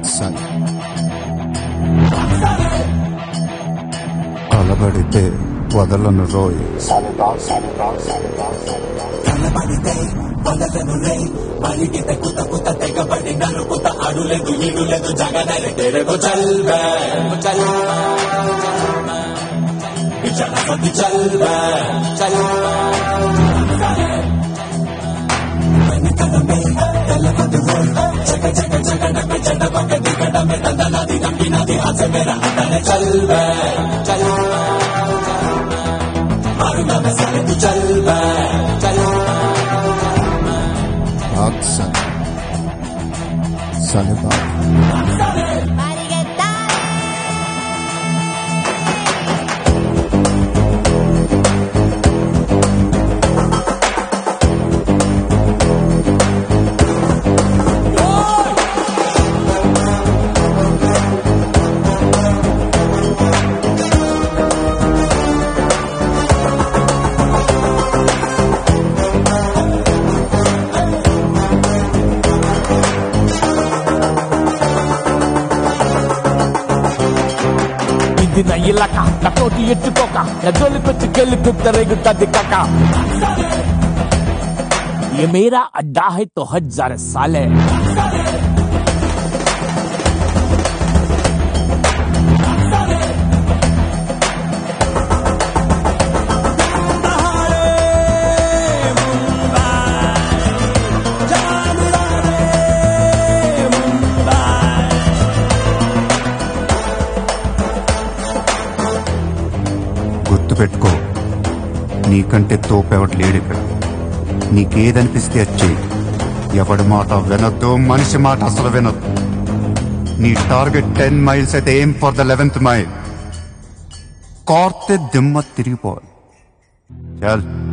సరే కలబడితే వదలను రోయ్ కలబడితే వదలను రే మరిగితే కుత కుత తెగబడి నరుకుత అడులేదు ఇడులేదు జగనరి తెరగు చల్వే జనపతి చల్వే వెనుకనమే తెల్లపతి రోయ్ జగ జగ జగడమే జడపక దిగడమే తందనది నమ్మినది హసబెర అతనే చల్వే మారునమే సరితు చల్వే సరే బాయ్ నా ఇలాక నా తోటి ఎత్తుకోక నా జోలికొచ్చి గెలుపుతా రేగుతుంది కాక ये मेरा अड्डा है तो 1000 साल है గుర్తుపెట్టుకో నీకంటే తోపెవటి లేడు ఇక్కడ నీకేదనిపిస్తే వచ్చి ఎవడి మాట వినొద్దు మనిషి మాట అసలు వినొద్దు నీ టార్గెట్ 10 miles అయితే aim for the 11th mile కార్తే దిమ్మ తిరిగిపోవాలి చల్